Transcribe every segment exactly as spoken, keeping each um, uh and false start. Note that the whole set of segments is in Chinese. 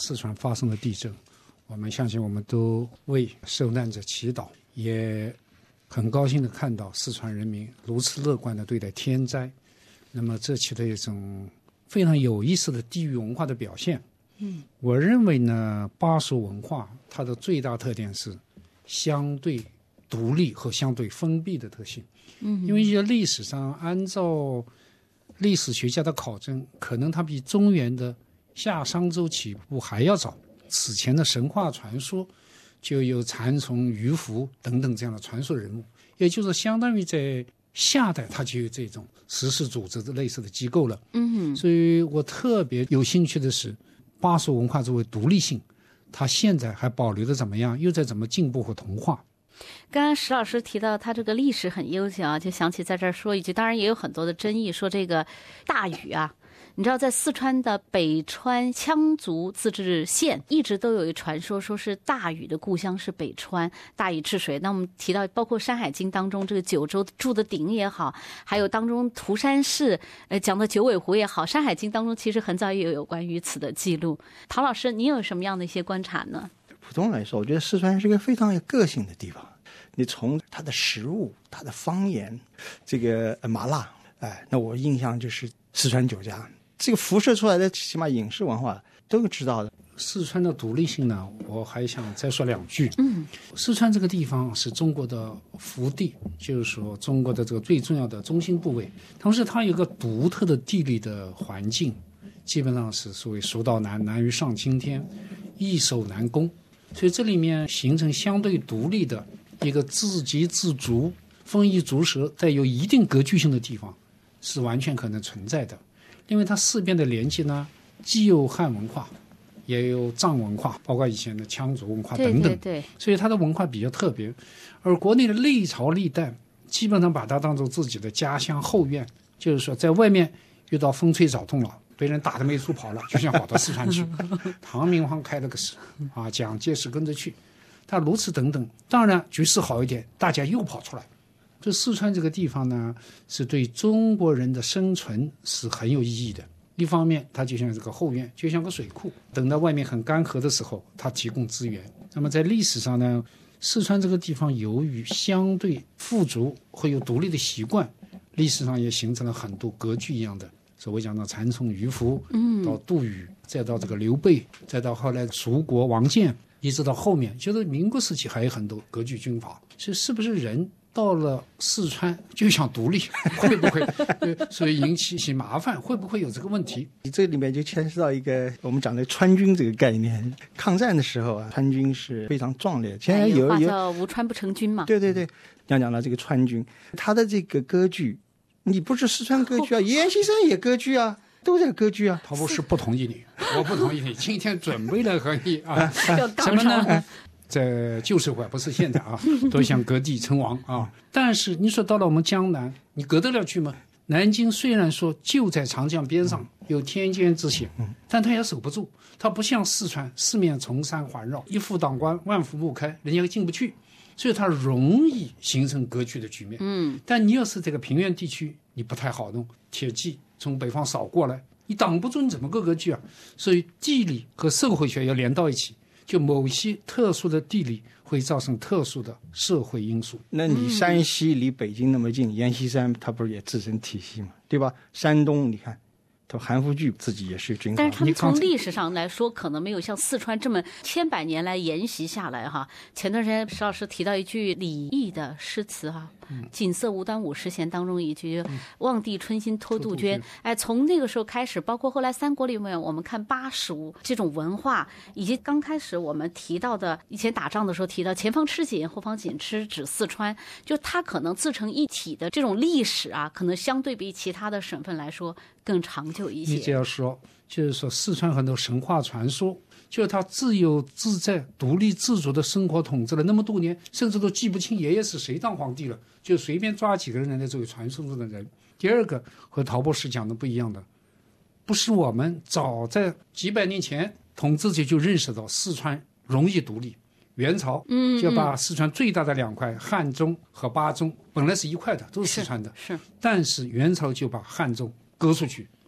四川发生的地震，我们相信我们都为受难者祈祷，也很高兴的看到四川人民如此乐观的对待天灾。那么这起的一种非常有意思的地域文化的表现。嗯，我认为呢，巴蜀文化它的最大特点是相对独立和相对封闭的特性。嗯，因为在历史上，按照历史学家的考证，可能它比中原的夏商周起步还要早。此前的神话传说就有蚕丛、鱼凫等等这样的传说人物，也就是相当于在夏代它就有这种实施组织的类似的机构了。嗯，所以我特别有兴趣的是，巴蜀文化作为独立性，它现在还保留的怎么样，又在怎么进步和同化。 刚刚石老师提到他这个历史很悠久啊，就想起在这儿说一句，当然也有很多的争议，说这个大禹啊，你知道在四川的北川羌族自治县一直都有一传说，说是大禹的故乡是北川，大禹治水。那我们提到包括《山海经》当中这个九州铸的鼎也好，还有当中涂山氏呃讲的九尾狐也好，《山海经》当中其实很早也有关于此的记录。陶老师，你有什么样的一些观察呢？ 普通来说，我觉得四川是一个非常有个性的地方。你从它的食物、它的方言，这个麻辣，哎，那我印象就是四川酒家，这个辐射出来的起码饮食文化都知道的。 四川的独立性呢，我还想再说两句。嗯，四川这个地方是中国的福地，就是说中国的这个最重要的中心部位，同时它有一个独特的地理的环境，基本上是所谓蜀道难，难于上青天，易守难攻，所以这里面形成相对独立的一个自给自足、丰衣足食、带有一定格局性的地方，是完全可能存在的。因为它四边的连接呢，既有汉文化，也有藏文化，包括以前的羌族文化等等， 对对对， 所以它的文化比较特别。而国内的历朝历代基本上把它当作自己的家乡后院，就是说在外面遇到风吹草动了，被人打得没处跑了，就想跑到四川去。唐明皇开了个使啊，蒋介石跟着去，他如此等等。当然局势好一点，大家又跑出来。这四川这个地方呢，是对中国人的生存是很有意义的。一方面它就像这个后院，就像个水库，等到外面很干涸的时候它提供资源。那么在历史上呢，四川这个地方由于相对富足会有独立的习惯，历史上也形成了很多格局一样的，所谓讲到蚕丛、鱼凫，嗯，到杜宇，再到这个刘备，再到后来蜀国王建，一直到后面就是民国时期还有很多割据军阀。是是不是人到了四川就想独立，会不会所以引起些麻烦？会不会有这个问题？ 这里面就牵涉到一个我们讲的川军这个概念。抗战的时候啊，川军是非常壮烈。现在有话叫无川不成军嘛。 对对对，要讲到这个川军，他的这个割据，你不是四川割据啊，阎锡山也割据啊。都在割据啊。 陶博士不同意你，我不同意你。今天准备了和你啊， 什么呢？在旧社会不是现在啊，都想割地称王啊。但是你说到了我们江南，你割得了去吗？南京虽然说就在长江边上，有天堑之险，但它也守不住。它不像四川，四面崇山环绕，一夫当关，万夫莫开，人家进不去，所以它容易形成割据的局面。嗯，但你要是这个平原地区，你不太好弄，铁骑从北方扫过来，你挡不住，你怎么个割据啊？所以地理和社会学要连到一起。就某些特殊的地理会造成特殊的社会因素。 那你山西离北京那么近，阎锡山他不是也自成体系嘛，对吧？山东你看他韩复榘自己也是军阀， 但是他们从历史上来说可能没有像四川这么千百年来沿袭下来哈。前段时间石老师提到一句李益的诗词哈，嗯、锦瑟无端五十弦当中一句、嗯、望帝春心托杜鹃。哎，从那个时候开始，包括后来三国里面我们看巴蜀这种文化，以及刚开始我们提到的以前打仗的时候提到前方吃紧后方紧吃指四川，就它可能自成一体的这种历史啊，可能相对比其他的省份来说更长久一些。 你这样说，就是说四川很多神话传说，就是他自由自在、独立自主的生活统治了那么多年，甚至都记不清爷爷是谁当皇帝了，就随便抓几个人来作为传说中的人。第二个和陶博士讲的不一样的，不是我们早在几百年前统治者就认识到四川容易独立。元朝就把四川最大的两块汉中和巴中本来是一块的，都是四川的， 是， 但是元朝就把汉中割出去，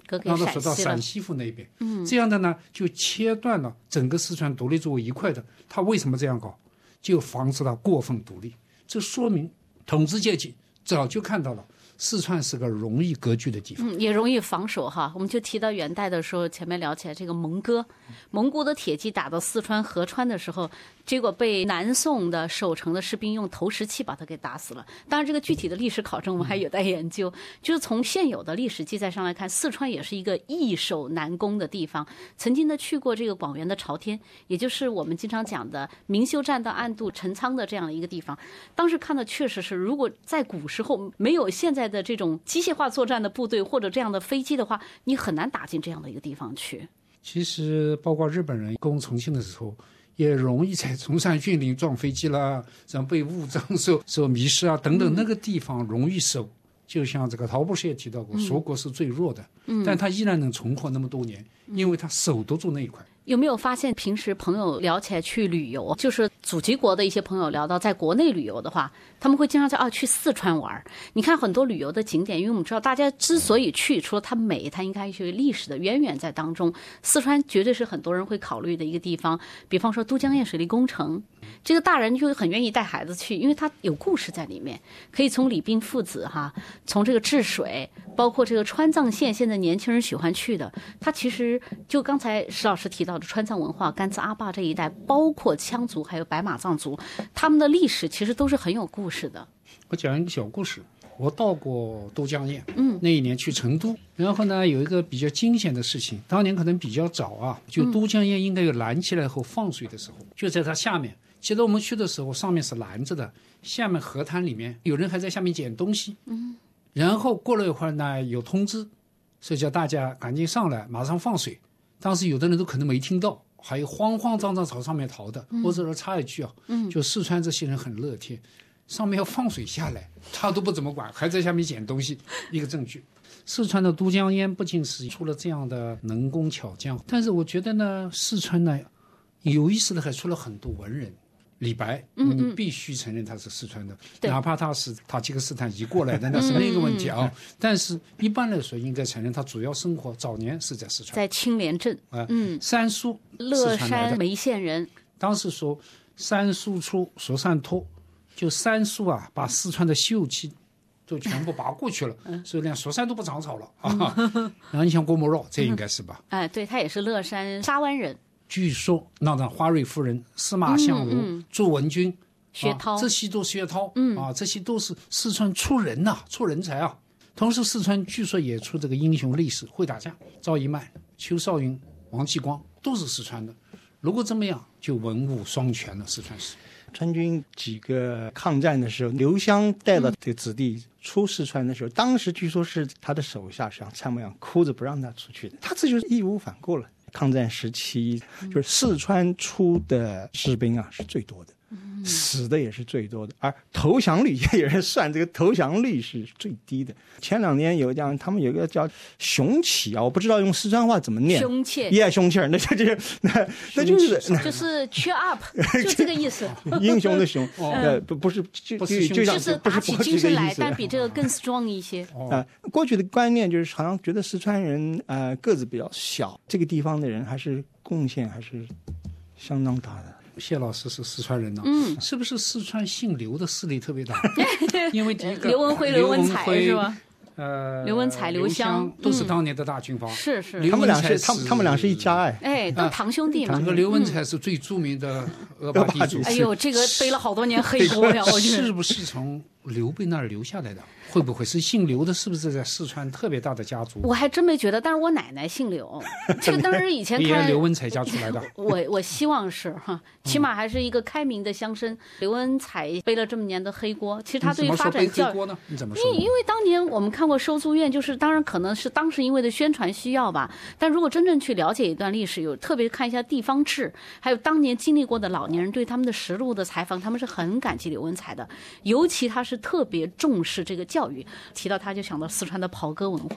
割给让它陕西了说到陕。西府那边。嗯，这样的呢，就切断了整个四川独立作为一块的。他为什么这样搞？就防止它过分独立。这说明统治阶级早就看到了四川是个容易割据的地方。 嗯，也容易防守哈。我们就提到元代的时候，前面聊起来这个蒙哥，蒙古的铁骑打到四川合川的时候，结果被南宋的守城的士兵用投石器把他给打死了。当然，这个具体的历史考证我们还有待研究。就是从现有的历史记载上来看，四川也是一个易守难攻的地方。曾经的去过这个广元的朝天，也就是我们经常讲的明修栈道暗渡陈仓的这样的一个地方。当时看的确实是，如果在古时候没有现在的这种机械化作战的部队或者这样的飞机的话，你很难打进这样的一个地方去。 其实包括日本人攻重庆的时候，也容易在崇山峻岭撞飞机啦，然后被误撞受受迷失啊等等，那个地方容易守。就像这个陶博士也提到过，蜀国是最弱的，嗯、但他依然能存活那么多年，因为他守得住那一块。 有没有发现平时朋友聊起来去旅游，就是祖籍国的一些朋友聊到在国内旅游的话，他们会经常说啊去四川玩。你看很多旅游的景点，因为我们知道大家之所以去，除了它美，它应该有历史的渊源在当中。四川绝对是很多人会考虑的一个地方，比方说都江堰水利工程，这个大人就很愿意带孩子去，因为它有故事在里面，可以从李冰父子哈，从这个治水，包括这个川藏线，现在年轻人喜欢去的，它其实就刚才石老师提到的川藏文化，甘孜阿坝这一带，包括羌族还有白马藏族，他们的历史其实都是很有故事的。 我讲一个小故事，我到过都江堰，嗯，那一年去成都，然后呢有一个比较惊险的事情，当年可能比较早啊，就都江堰应该有拦起来后放水的时候，嗯、就在它下面。记得我们去的时候，上面是拦着的，下面河滩里面有人还在下面捡东西，嗯，然后过了一会儿呢，有通知，所以叫大家赶紧上来，马上放水。当时有的人都可能没听到，还有慌慌张张朝上面逃的。嗯、我这儿插一句啊，嗯，就四川这些人很乐天，上面要放水下来，他都不怎么管，还在下面捡东西，一个证据。四川的都江堰不仅是出了这样的能工巧匠，但是我觉得呢，四川呢有意思的还出了很多文人。李白， 嗯你必须承认他是四川的，嗯、哪怕他是塔吉克斯坦移过来的，那是另一个问题啊。嗯、但是一般来说，应该承认他主要生活早年是在四川， 在青莲镇。 啊，嗯，三苏， 乐山眉县人。 当时说三苏出说善托，就三苏啊，把四川的秀气都全部拔过去了，嗯、所以连说山都不长草了啊。嗯、然后你像郭沫若，这应该是吧？ 哎、嗯，对他也是乐山沙湾人。 据说那让花瑞夫人、司马相如、嗯嗯、朱文君、 薛涛、 啊，这些都是薛涛，嗯啊，这些都是四川出人呐、啊，出人才啊。同时，四川据说也出这个英雄力士，会打架，赵一曼、邱少云、王继光都是四川的。如果这么样，就文武双全了。四川是川军几个抗战的时候，刘湘带了这个子弟出四川的时候，嗯、当时据说是他的手下像参谋长哭着不让他出去的，他这就是义无反顾了。抗战时期，就是四川出的士兵啊是最多的，嗯、死的也是最多的，而投降率也是算这个投降率是最低的。前两年有这样，他们有一个叫熊起啊，我不知道用四川话怎么念， 胸切， 耶，胸切，那就就是那那就是就是 cheer up， 就这个意思。 英雄的雄，呃，不不是就就就像就是打起精神来，但比这个更 strong 一些。 啊，过去的观念就是好像觉得四川人呃个子比较小，这个地方的人还是贡献还是相当大的。 谢老师是四川人呢、啊，嗯，是不是四川姓刘的势力特别大？因为第一个刘文辉、刘文彩是吧？ 呃， 刘文彩、刘湘都是当年的大军阀，嗯、 是是， 他们俩是他们他们俩是一家哎， 哎，都堂兄弟嘛。 这个刘文彩是最著名的阿坝地主， 哎呦，这个背了好多年黑锅呀，我觉得是不是从刘备那儿留下来的？会不会是姓刘的？是不是在四川特别大的家族？ 我还真没觉得，但是我奶奶姓刘，这个当时以前看刘文彩家出来的。 我我希望是哈，起码还是一个开明的乡绅。刘文彩背了这么年的黑锅，其实他对发展教育， 你怎么说？ 因因为当年我们看过收租院，就是当然可能是当时因为的宣传需要吧，但如果真正去了解一段历史，有特别看一下地方志，还有当年经历过的老年人对他们的实录的采访，他们是很感激刘文彩的，尤其他是特别重视这个教育。提到他就想到四川的袍哥文化，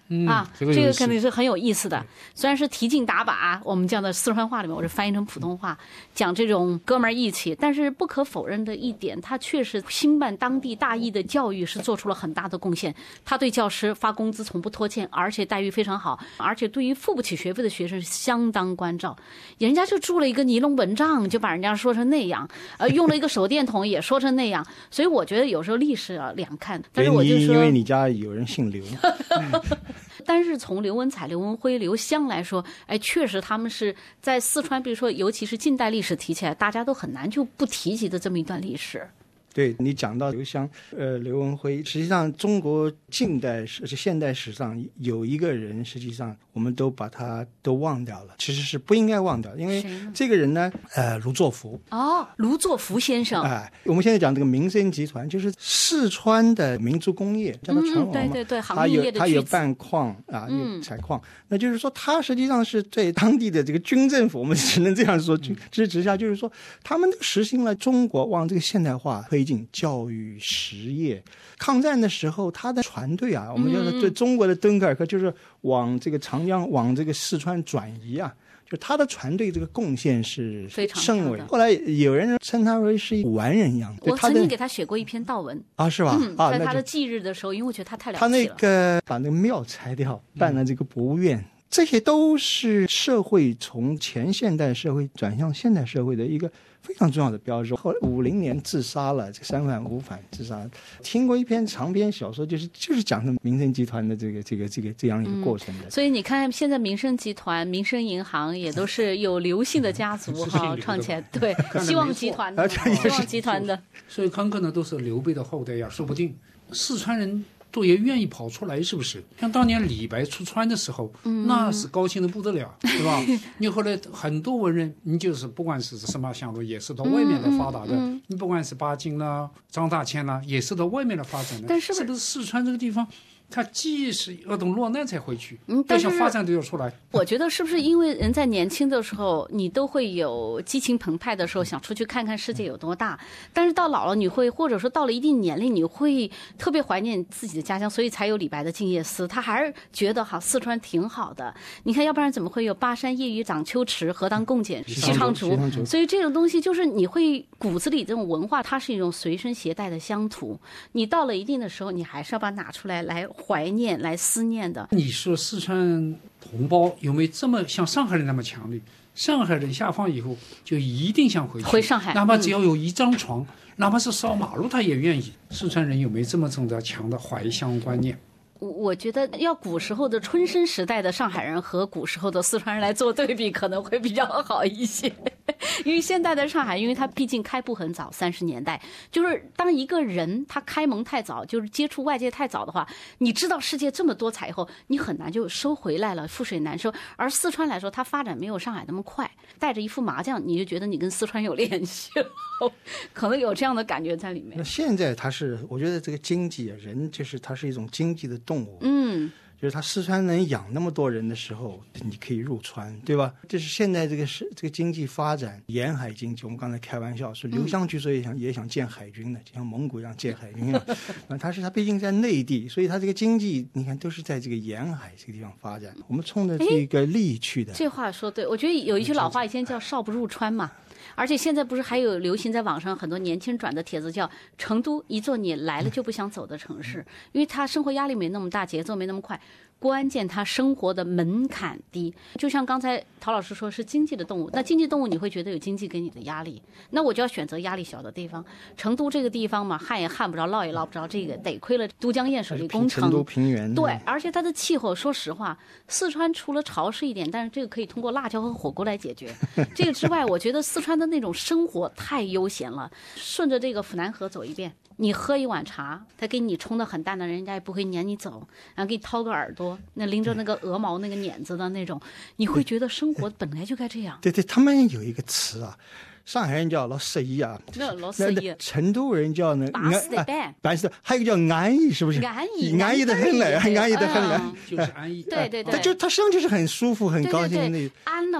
嗯、 啊， 这个这个肯定是很有意思的。虽然是提劲打把，我们讲的四川话里面，我是翻译成普通话，讲这种哥们儿义气，但是不可否认的一点，他确实兴办当地大义的教育是做出了很大的贡献。他对教师发工资从不拖欠，而且待遇非常好，而且对于付不起学费的学生相当关照。人家就住了一个尼龙蚊帐，就把人家说成那样，呃，用了一个手电筒也说成那样。所以我觉得有时候历史啊两看，但是我就说， 因为你家有人姓刘。 嗯但是从刘文彩、刘文辉、刘湘来说，哎，确实他们是在四川，比如说，尤其是近代历史提起来，大家都很难就不提及的这么一段历史。 对，你讲到刘湘，呃，刘文辉，实际上中国近代史、现代史上有一个人，实际上我们都把他都忘掉了，其实是不应该忘掉，因为这个人呢，呃，卢作孚。 哦，卢作孚先生。 哎、呃，我们现在讲这个民生集团，就是四川的民族工业，叫它船王嘛， 嗯、对对对，行业的他有办矿啊，有采矿，那就是说，他实际上是对当地的这个军政府，我们只能这样说，支持下，就是说，他们都实行了中国往这个现代化推进教育实业。抗战的时候，他的船队啊，我们叫做对中国的敦刻尔克，就是往这个长江、往这个四川转移啊。就他的船队这个贡献是甚伟，后来有人称他为是一完人一样。 我曾经给他写过一篇悼文啊，是吧？ 嗯、 啊， 在他的忌日的时候，因为我觉得他太了不起了。 他那个把那个庙拆掉，办了这个博物院。嗯，这些都是社会从前现代社会转向现代社会的一个非常重要的标志。后来五零年自杀了，这三反五反自杀。听过一篇长篇小说，就是就是讲的民生集团的这个这个这个这样一个过程的。 嗯、所以你看，现在民生集团、民生银行也都是有刘姓的家族哈创起来，对，希望集团的，希望集团的。 所以看可能都是刘备的后代呀，说不定四川人都也愿意跑出来，是不是？像当年李白出川的时候，嗯、那是高兴的不得了，对吧？你后来很多文人，你就是不管是什么项目，也是到外面来发达的。嗯嗯、你不管是巴金啦、张大千啦，也是到外面来发展的。 但是是不是四川这个地方？他既是要等落难才回去， 嗯， 但是发展都要出来。 我觉得是不是因为人在年轻的时候，你都会有激情澎湃的时候，想出去看看世界有多大。但是到老了，你会或者说到了一定年龄，你会特别怀念自己的家乡，所以才有李白的《静夜思》。他还是觉得哈四川挺好的。你看，要不然怎么会有巴山夜雨涨秋池，何当共剪西窗烛？所以这种东西就是你会骨子里这种文化，它是一种随身携带的乡土。你到了一定的时候，你还是要把它拿出来来怀念、来思念的。 你说四川同胞有没有这么像上海人那么强烈？上海人下放以后就一定想回去， 回上海， 哪怕只要有一张床，嗯、哪怕是扫马路，他也愿意。四川人有没有这么种的强的怀乡观念？ 我觉得要古时候的春生时代的上海人和古时候的四川人来做对比，可能会比较好一些。因为现在的上海，因为它毕竟开埠很早，三十年代，就是当一个人他开蒙太早，就是接触外界太早的话，你知道世界这么多彩以后，你很难就收回来了，覆水难收。而四川来说，它发展没有上海那么快，带着一副麻将，你就觉得你跟四川有联系了，可能有这样的感觉在里面。 那现在它是，我觉得这个经济人就是它是一种经济的动物， 嗯， 就是他四川能养那么多人的时候，你可以入川，对吧？这是现在这个是这个经济发展，沿海经济。我们刚才开玩笑说，刘湘据说也想、嗯、也想建海军的，就像蒙古一样建海军啊。那他是他毕竟在内地，所以他这个经济你看都是在这个沿海这个地方发展。我们冲着这个利去的。 这话说对，我觉得有一句老话以前叫少不入川嘛。而且现在不是还有流行在网上很多年轻人转的帖子，叫成都一座你来了就不想走的城市，因为他生活压力没那么大，节奏没那么快，关键他生活的门槛低。就像刚才陶老师说是经济的动物，那经济动物你会觉得有经济给你的压力，那我就要选择压力小的地方。成都这个地方嘛，旱也旱不着，涝也涝不着，这个得亏了都江堰水利工程， 成都平原， 对，而且它的气候说实话，四川除了潮湿一点，但是这个可以通过辣椒和火锅来解决。这个之外，我觉得四川的那种生活太悠闲了，顺着这个府南河走一遍，你喝一碗茶，他给你冲得很淡的，人家也不会撵你走，然后给你掏个耳朵，那拎着那个鹅毛那个碾子的那种，你会觉得生活本来就该这样。 对对，他们有一个词啊，上海人叫老色一啊， 那老色一， 成都人叫呢巴适的板， 巴适的，还有一个叫安逸，是不是？ 安逸， 安逸的很来，安逸的很来， 就是安逸。 对对对， 他就他实际上就是很舒服、很高兴的那。 安了嘛。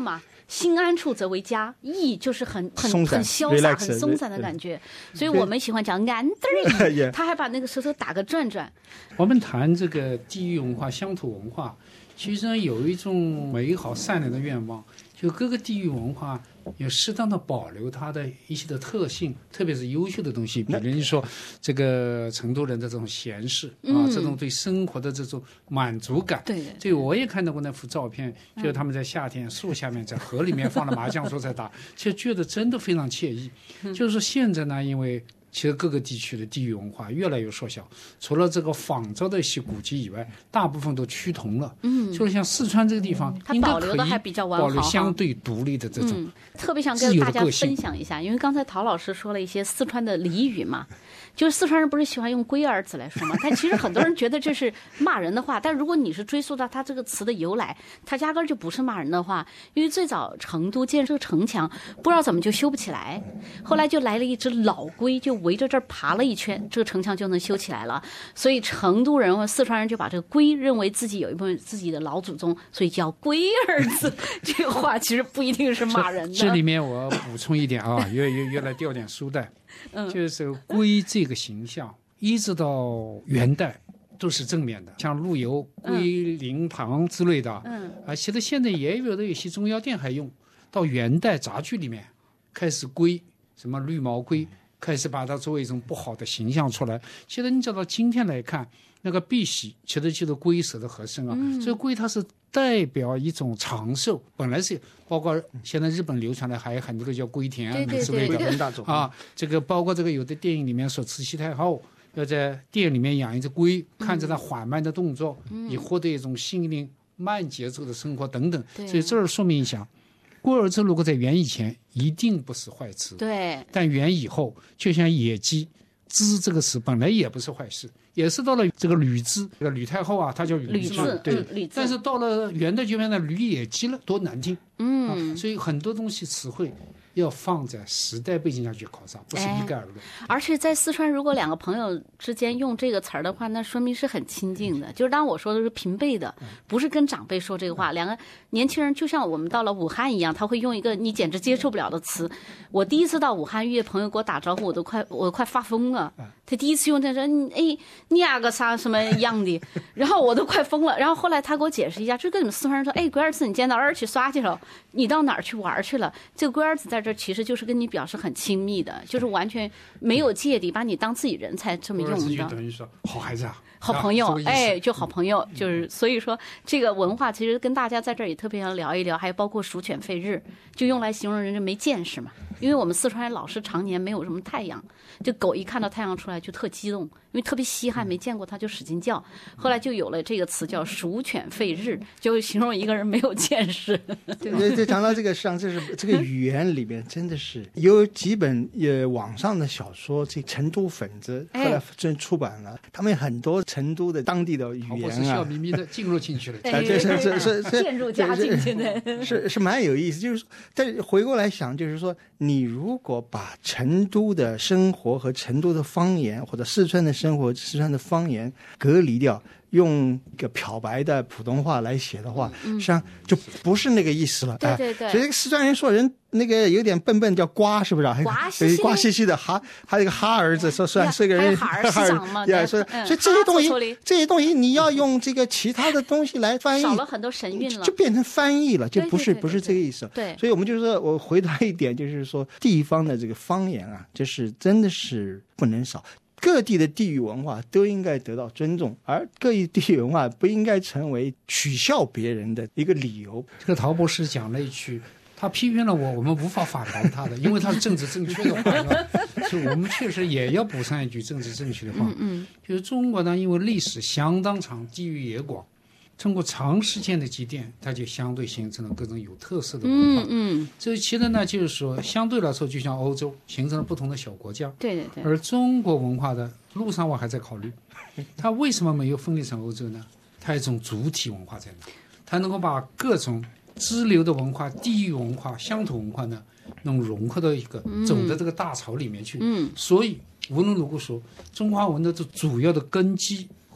心安处则为家，逸就是很很松散很潇洒、 relax， 很松散的感觉。所以我们喜欢讲安得意， Yeah 他还把那个舌头打个转转。 我们谈这个地域文化、乡土文化，其实有一种美好善良的愿望，就各个地域文化也适当的保留它的一些的特性，特别是优秀的东西，比如你说这个成都人的这种闲适啊， 嗯这种对生活的这种满足感。 对对， 这个我也看到过那幅照片，就是他们在夏天树下面，在河里面放了麻将桌在打，其实觉得真的非常惬意。就是说现在呢，因为其实各个地区的地域文化越来越缩小，除了这个仿造的一些古迹以外，大部分都趋同了。嗯，就是像四川这个地方， 它应该可以保留的还比较完好保留相对独立的这种。 嗯，特别想跟大家分享一下，因为刚才陶老师说了一些四川的俚语嘛，就是四川人不是喜欢用龟儿子来说嘛，但其实很多人觉得这是骂人的话，但如果你是追溯到它这个词的由来，它压根儿就不是骂人的话。因为最早成都建设城墙，不知道怎么就修不起来，后来就来了一只老龟，就围着这儿爬了一圈，这个城墙就能修起来了。所以成都人或四川人就把这个龟认为自己有一部分自己的老祖宗，所以叫龟儿子。这个话其实不一定是骂人的。 这里面我补充一点啊，越越越来掉点书袋。 嗯， 就是龟这个形象，一直到元代都是正面的，像陆游、龟苓堂之类的。 嗯， 啊，其实现在也有的有些中药店还用。到元代杂剧里面开始龟，什么绿毛龟，开始把它作为一种不好的形象出来。其实你找到今天来看，那个碧玺其实就是龟蛇的合身啊。嗯，所以龟它是代表一种长寿，本来是包括现在日本流传的还有很多的叫龟田啊之类的啊。这个包括这个有的电影里面说慈禧太后要在店里面养一只龟，看着它缓慢的动作，嗯，以获得一种心灵慢节奏的生活等等。所以这儿说明一下，龟儿子如果在元以前一定不是坏词， 对， 但元以后就像野鸡知这个词本来也不是坏事，也是到了这个吕雉，这个吕太后啊，她叫吕雉嘛，对， 嗯， 但是到了元代就变成吕野鸡了，多难听。 嗯， 啊，所以很多东西词汇要放在时代背景下去考察，不是一概而论。 哎，而且在四川，如果两个朋友之间用这个词儿的话，那说明是很亲近的。就是当我说的是平辈的，不是跟长辈说这个话。两个年轻人就像我们到了武汉一样，他会用一个你简直接受不了的词。我第一次到武汉遇朋友给我打招呼，我都快我都快发疯了。他第一次用他说哎你那个啥什么样的，然后我都快疯了。然后后来他给我解释一下，就跟你们四川人说，哎，龟儿子你今天到哪儿去耍去了？你到哪儿去玩去了？这个龟儿子在这其实就是跟你表示很亲密的，就是完全没有芥蒂，把你当自己人才这么用的。 就等于说好孩子啊， 好朋友，哎，就好朋友，就是所以说这个文化其实跟大家在这儿也特别想聊一聊，还有包括鼠犬吠日，就用来形容人家没见识嘛。因为我们四川人老是常年没有什么太阳，就狗一看到太阳出来就特激动，因为特别稀罕，没见过它就使劲叫。后来就有了这个词叫鼠犬吠日，就形容一个人没有见识。 对对对，讲到这个，实际上这是这个语言里面真的是有几本呃网上的小说，这成都粉子后来真出版了，他们很多成都的当地的语言啊， 是笑眯眯的进入进去了， 哎， 这是是是是渐入佳境，现在是是蛮有意思。就是但是回过来想，就是说你如果把成都的生活和成都的方言，或者四川的生活、四川的方言隔离掉，用一个漂白的普通话来写的话， 嗯、 实际上就不是那个意思了。 对对对。 哎、所以这个四川人说人那个有点笨笨，叫瓜，是不是？ 瓜兮兮， 瓜兮兮的哈，还有一个哈儿子，说算是个人哈儿市长嘛， 对，所以所以这些东西，这些东西你要用这个其他的东西来翻译， 少了很多神韵了， 就变成翻译了，就不是不是这个意思。 对， 所以我们就是说我回答一点，就是说地方的这个方言啊，就是真的是不能少。各地的地域文化都应该得到尊重，而各地地域文化不应该成为取笑别人的一个理由。 这个陶博士讲了一句，他批评了我，我们无法反驳他的，因为他是政治正确的话，所以我们确实也要补上一句政治正确的话。 嗯嗯， 就是中国呢，因为历史相当长，地域也广，通过长时间的积淀，它就相对形成了各种有特色的文化。 嗯嗯， 这其实呢，就是说相对来说，就像欧洲形成了不同的小国家。 对对对。 而中国文化的路上，我还在考虑，它为什么没有分裂成欧洲呢？它有一种主体文化在那，它能够把各种支流的文化、地域文化、乡土文化呢，能融合到一个总的这个大潮里面去。 嗯， 所以无论如何说，中华文的这主要的根基或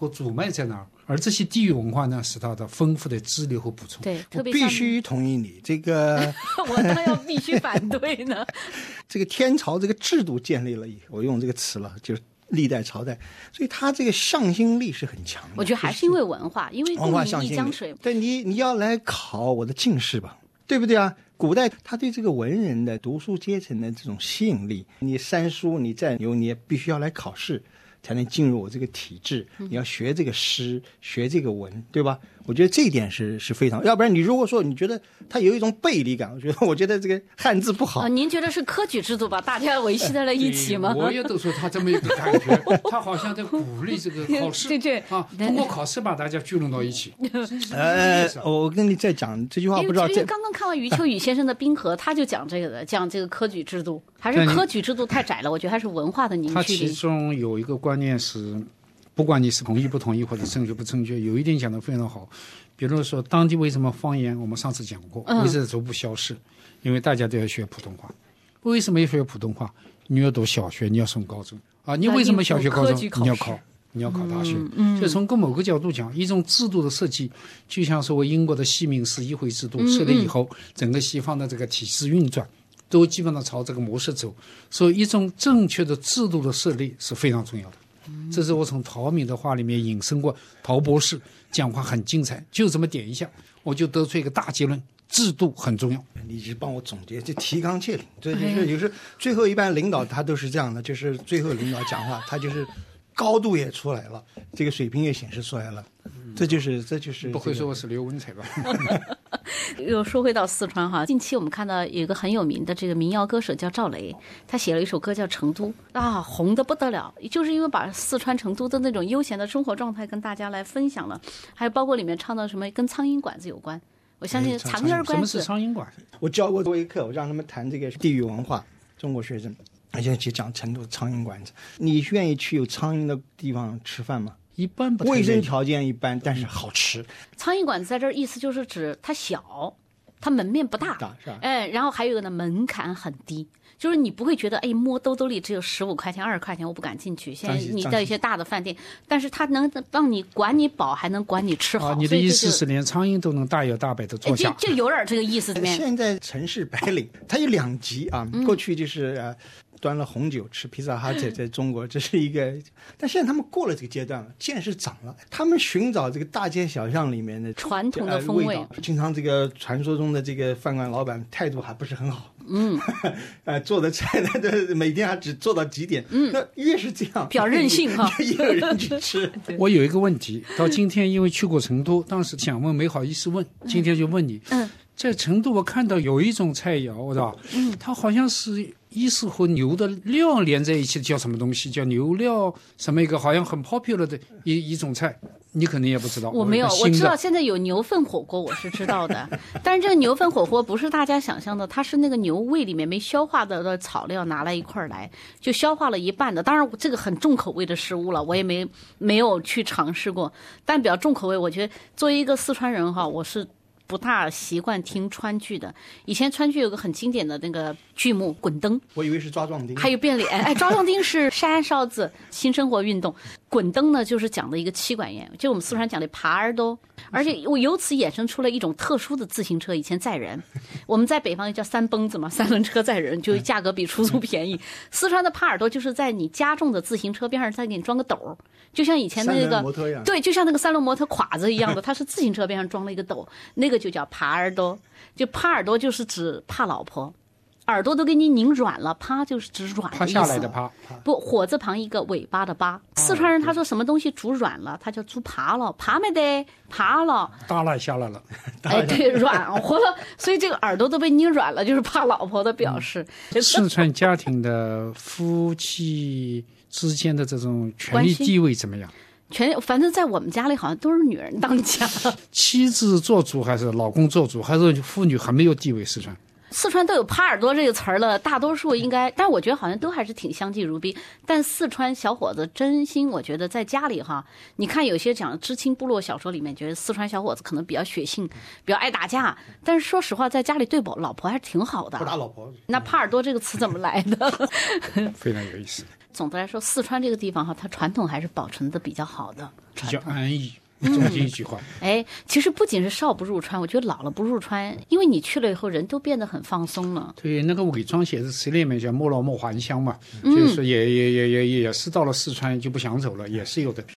和主脉在哪儿，而这些地域文化呢，是它的丰富的支流和补充。 对，特别我必须同意你这个， 我当然要必须反对呢。 这个天朝这个制度建立了以后，我用这个词了，就是历代朝代，所以它这个向心力是很强的。 我觉得还是因为文化，因为文化向心力。 一江水。 对，你你要来考我的进士吧，对不对啊？古代他对这个文人的读书阶层的这种吸引力，你三书你再牛，你也必须要来考试才能进入我这个体制。你要学这个诗，学这个文，对吧？我觉得这一点是是非常，要不然你如果说你觉得它有一种背离感，我觉得我觉得这个汉字不好。 啊，您觉得是科举制度把大家维系在了一起吗？ 我也都说他这么一个感觉，他好像在鼓励这个考试， 对对啊，通过考试把大家聚拢到一起。 呃，我跟你再讲这句话，不知道因为刚刚看完余秋雨先生的《冰河》，他就讲这个的，讲这个科举制度，还是科举制度太窄了。我觉得还是文化的凝聚力。 他其中有一个观念是，不管你是同意不同意或者正确不正确，有一点讲得非常好。比如说，当地为什么方言？我们上次讲过，为什么逐步消失？因为大家都要学普通话。为什么要学普通话？你要读小学，你要升高中啊！你为什么小学、高中你要考？你要考大学？嗯，就从某个角度讲，一种制度的设计，就像所谓英国的西敏寺议会制度设立以后，整个西方的这个体制运转，都基本上朝这个模式走。所以，一种正确的制度的设立是非常重要的。这是我从陶敏的话里面引申过，陶博士讲话很精彩，就这么点一下，我就得出一个大结论：制度很重要。 你是帮我总结，这提纲挈领，这就是有时最后一般领导他都是这样的，就是最后领导讲话，他就是高度也出来了，这个水平也显示出来了，这就是这就是、这个、 不会说我是刘文才吧？ 又说回到四川哈，近期我们看到有一个很有名的这个民谣歌手叫赵雷，他写了一首歌叫《成都》啊，红得不得了，就是因为把四川成都的那种悠闲的生活状态跟大家来分享了，还有包括里面唱到什么跟苍蝇馆子有关。我相信苍蝇馆子， 什么是苍蝇馆？ 我教过多一课，我让他们谈这个地域文化，中国学生，而且去讲成都的苍蝇馆子。你愿意去有苍蝇的地方吃饭吗？ 一般不太卫生条件一般，但是好吃。 苍蝇馆子在这儿意思就是指它小，它门面不大， 大是吧？ 哎，然后还有一个呢，门槛很低，就是你不会觉得哎摸兜兜里只有十五块钱、二十块钱我不敢进去。现在你到一些大的饭店，但是它能让你管你饱，还能管你吃好。 啊、你的意思是连苍蝇都能大摇大摆的坐下？ 就就有点这个意思。 现在城市白领它有两极啊，嗯、过去就是呃。端了红酒吃披萨哈在在中国这是一个，但现在他们过了这个阶段了，见识长了，他们寻找这个大街小巷里面的传统的风味。 呃、经常这个传说中的这个饭馆老板态度还不是很好， 嗯， 呃，做的菜呢，每天还只做到几点， 嗯， 那越是这样， 比较任性哈， 越有人去吃。 我有一个问题，到今天因为去过成都，当时想问没好意思问，今天就问你， 嗯， 在成都我看到有一种菜肴，是吧？嗯，它好像是。一是和牛的料连在一起的叫什么东西？叫牛料什么一个好像很 popular 的一一种菜，你可能也不知道。 我没有，我知道现在有牛粪火锅，我是知道的。但是这个牛粪火锅不是大家想象的，它是那个牛胃里面没消化的的草料拿来一块儿来，就消化了一半的。当然这个很重口味的食物了，我也没没有去尝试过。但比较重口味，我觉得作为一个四川人哈，我是。不大习惯听川剧的，以前川剧有个很经典的那个剧目《滚灯》， 我以为是抓壮丁， 还有变脸。哎，抓壮丁是山哨子新生活运动，滚灯呢就是讲的一个妻管严，就我们四川讲的耙耳朵，而且我由此衍生出了一种特殊的自行车，以前载人，我们在北方叫三蹦子嘛，三轮车载人，就价格比出租便宜。四川的耙耳朵就是在你加重的自行车边上再给你装个斗，就像以前那个对，就像那个三轮摩托垮子一样的，它是自行车边上装了一个斗，那个就叫耙耳朵。就耙耳朵就是指怕老婆，耳朵都给你拧软了，耙就是指软的意思。 耙下来的耙， 不火字旁一个尾巴的巴。四川人他说什么东西煮软了，他叫煮耙了，耙没得，耙了， 耷拉下来了。 哎，对，软和了，所以这个耳朵都被拧软了，就是怕老婆的表示。 嗯、四川家庭的夫妻之间的这种权力地位怎么样？ 全反正在我们家里好像都是女人当家， 妻子做主还是老公做主，还是妇女很没有地位？四川四川都有耙耳朵这个词儿了，大多数应该，但我觉得好像都还是挺相敬如宾。但四川小伙子真心，我觉得在家里哈，你看有些讲知青部落小说里面，觉得四川小伙子可能比较血性，比较爱打架，但是说实话，在家里对老婆还是挺好的。 不打老婆。 那耙耳朵这个词怎么来的？ 非常有意思。 总的来说，四川这个地方哈，它传统还是保存的比较好的， 比较安逸。总结一句话， 哎，其实不仅是少不入川，我觉得老了不入川，因为你去了以后，人都变得很放松了。 对，那个伪装写字词里面叫莫老莫还乡嘛，嗯、就是说也也也也也是到了四川就不想走了，也是有的。